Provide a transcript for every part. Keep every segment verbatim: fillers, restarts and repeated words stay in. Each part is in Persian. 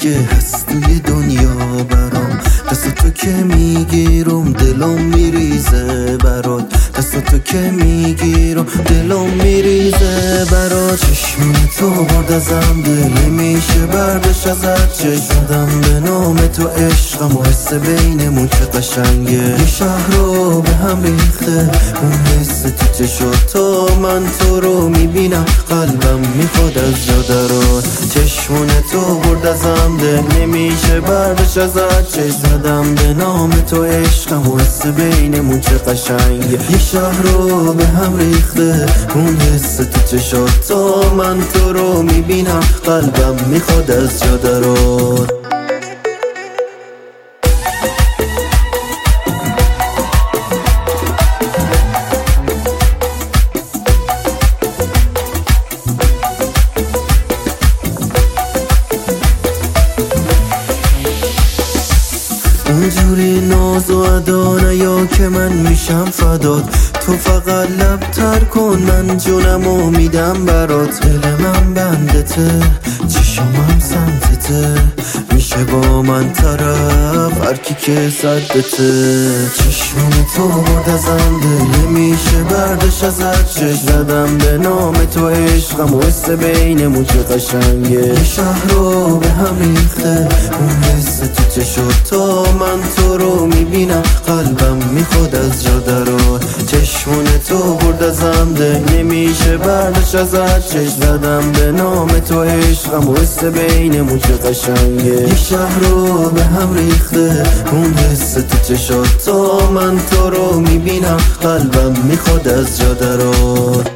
که هست توی دنیا برام. دست تو که میگیرم دلم میریزه برات، دست تو که میگیرم دلم میریزه برات. چشم تو برد ازم دل نمیشه بردش ازت، چشمدم به نام تو عشقم و حس بینمون چه قشنگه. یه شهر رو به هم ریخته اون حس تو چشات، تا من تو رو میبینم قلبم میخواد از جا درات. چشمون تو برد ازم دل نمیشه بردش ازت، چشمدم به نام تو عشقم و حس بینمون چه قشنگه. یه شهر رو به هم ریخته اون حس تو چشات، تا من تو رو میبینم قلبم میخواد از جا درات. اونجوری ناز و ادا نیا که من میشم فدات، تو فقط لب تر کن من جونمو میدم برات. دل من بندته چشمم سمتته، میشه با من طرف هرکی که صدته. چشم تو برد ازم دل نمیشه بردش ازت، چشم زدم به نام تو عشقم و حس بینمون چه قشنگه. یه شهر رو به هم ریخته اون حس تو چشات، تا من تو رو میبینم قلبم میخواد از جا درات. چشمون تو برد ازم دل نمیشه بردش ازت، چشم زدم به نام تو عشقم و حس بینمون چه قشنگه. یه شهر رو به هم ریخته اون حس تو چشات، تا من تو رو میبینم قلبم میخواد از جا درات.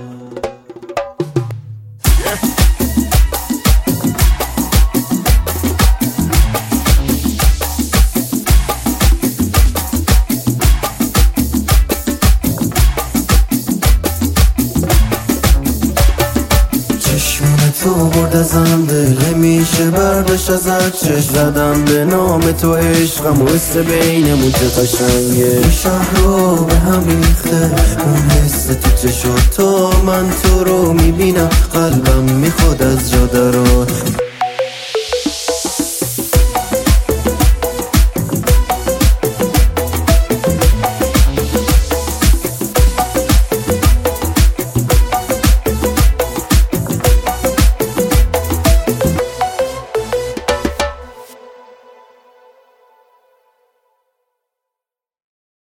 تو برد ازم دل نمیشه بردش ازت، چشم زدم به نام تو عشقم و حس بینمون چه قشنگه. یه شهر رو به هم ریخته اون حس تو چشات، تا من تو رو میبینم قلبم میخواد از جا درات.